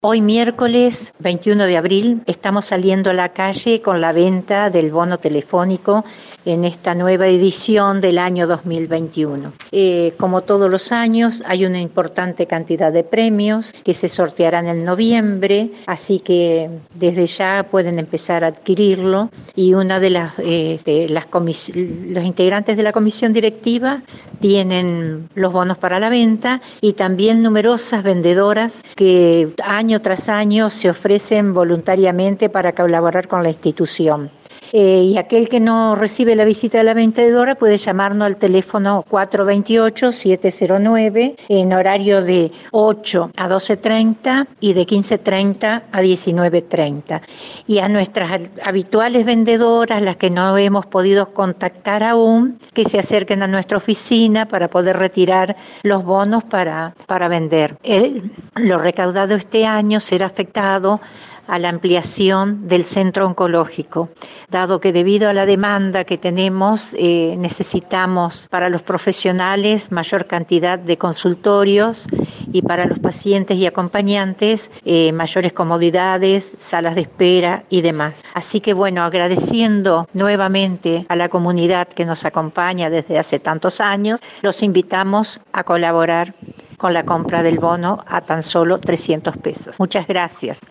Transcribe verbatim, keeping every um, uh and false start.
Hoy miércoles veintiuno de abril estamos saliendo a la calle con la venta del bono telefónico en esta nueva edición del año dos mil veintiuno. Eh, como todos los años hay una importante cantidad de premios que se sortearán en noviembre, así que desde ya pueden empezar a adquirirlo y una de las, eh, de las comis- los integrantes de la comisión directiva tienen los bonos para la venta y también numerosas vendedoras que año tras año se ofrecen voluntariamente para colaborar con la institución. Eh, y aquel que no recibe la visita de la vendedora puede llamarnos al teléfono cuatro dos ocho, siete cero nueve en horario de ocho a doce treinta y de quince treinta a diecinueve treinta. Y a nuestras habituales vendedoras, las que no hemos podido contactar aún, que se acerquen a nuestra oficina para poder retirar los bonos para, para vender. El, lo recaudado este año será afectado a la ampliación del centro oncológico, dado que debido a la demanda que tenemos eh, necesitamos para los profesionales mayor cantidad de consultorios y para los pacientes y acompañantes eh, mayores comodidades, salas de espera y demás. Así que bueno, agradeciendo nuevamente a la comunidad que nos acompaña desde hace tantos años, los invitamos a colaborar con la compra del bono a tan solo trescientos pesos. Muchas gracias.